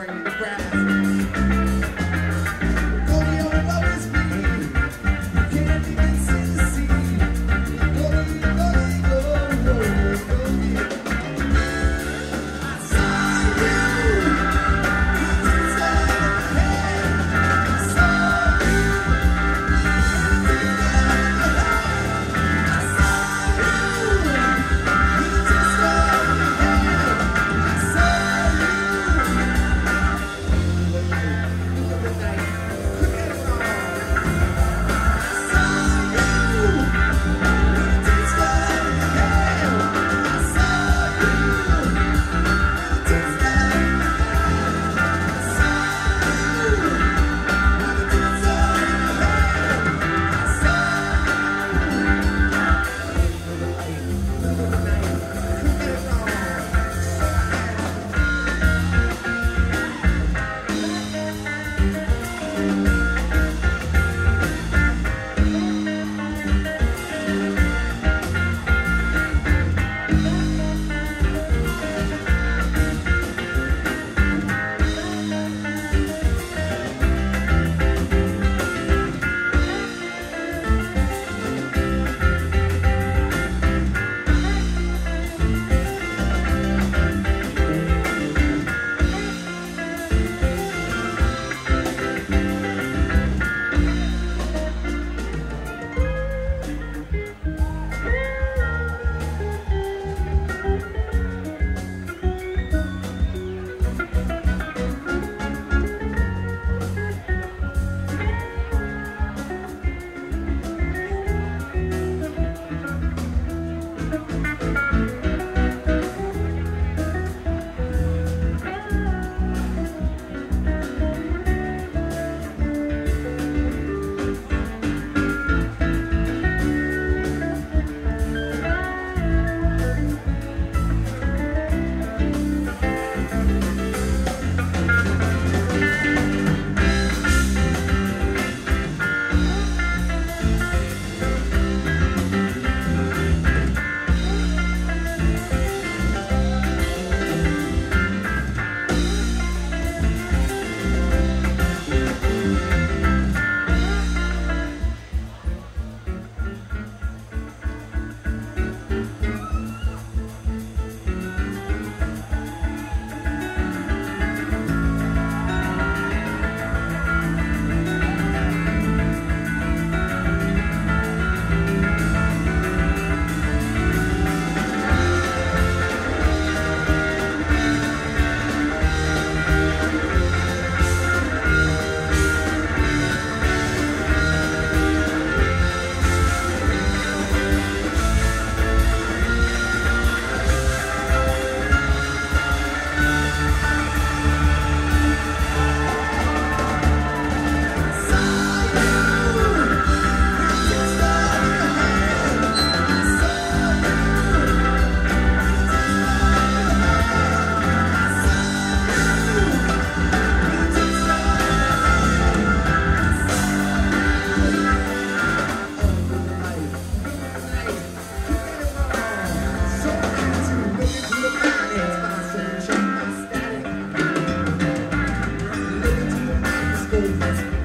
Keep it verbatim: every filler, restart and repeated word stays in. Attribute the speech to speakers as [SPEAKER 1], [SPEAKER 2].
[SPEAKER 1] bring the grass. Go your love is me. You can't even see the sea. Go, go, go, go, go, go. I saw you. You deserve heaven. I saw you. You deserve heaven. I saw you. You deserve heaven. I saw you. Look at that. Look at it all. I saw you. You deserve heaven. I saw you. You deserve heaven. I saw you. You deserve heaven. I saw Look into the microscope.